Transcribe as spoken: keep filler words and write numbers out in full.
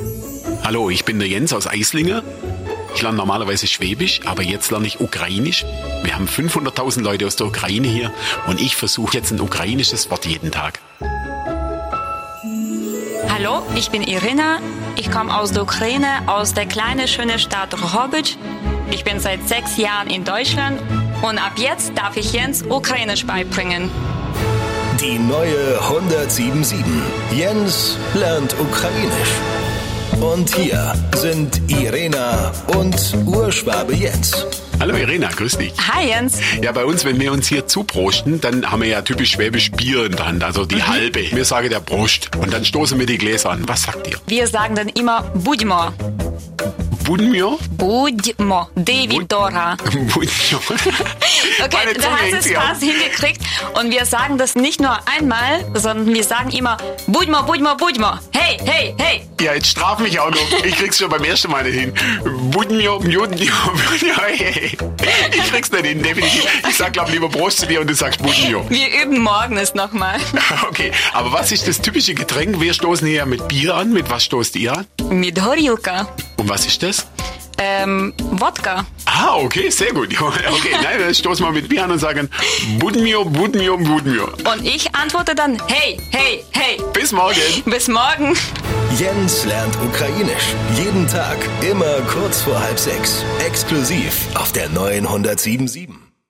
Hallo, ich bin der Jens aus Eislingen. Ich lerne normalerweise Schwäbisch, aber jetzt lerne ich Ukrainisch. Wir haben fünfhunderttausend Leute aus der Ukraine hier und ich versuche jetzt ein ukrainisches Wort jeden Tag. Hallo, ich bin Irina. Ich komme aus der Ukraine, aus der kleinen, schönen Stadt Drohobych. Ich bin seit sechs Jahren in Deutschland und ab jetzt darf ich Jens Ukrainisch beibringen. Die neue hundertsiebenundsieben. Jens lernt Ukrainisch. Und hier sind Irena und Urschwabe Jens. Hallo Irena, grüß dich. Hi Jens. Ja, bei uns, wenn wir uns hier zuprosten, dann haben wir ja typisch schwäbisch Bier in der Hand, also die mhm. halbe. Wir sagen der Prost. Und dann stoßen wir die Gläser an. Was sagt ihr? Wir sagen dann immer Budmo. Budmio? Budmo. D wie Dora. Budmio. Okay, da hast du es fast hingekriegt. Und wir sagen das nicht nur einmal, sondern wir sagen immer Budmo, Budmo, Budmo. Hey, hey, hey. Ja, jetzt straf mich auch noch. Ich krieg's schon beim ersten Mal nicht hin. Budmio, Budmio, Budmio. Hey. Ich krieg's nicht hin, definitiv. Ich sag, glaub, lieber Prost zu dir und du sagst Budmio. Wir üben morgen es nochmal. Okay, aber was ist das typische Getränk? Wir stoßen hier mit Bier an. Mit was stoßt ihr an? Mit Horilka. Und was ist das? Ähm, Wodka. Ah, okay, sehr gut. Okay, nein, dann stoßen wir mit Bier an und sagen Budmio, Budmio, Budmio. Und ich antworte dann hey, hey, hey. Bis morgen. Bis morgen. Jens lernt Ukrainisch. Jeden Tag, immer kurz vor halb sechs. Exklusiv auf der neuen hundertsiebenundsieben.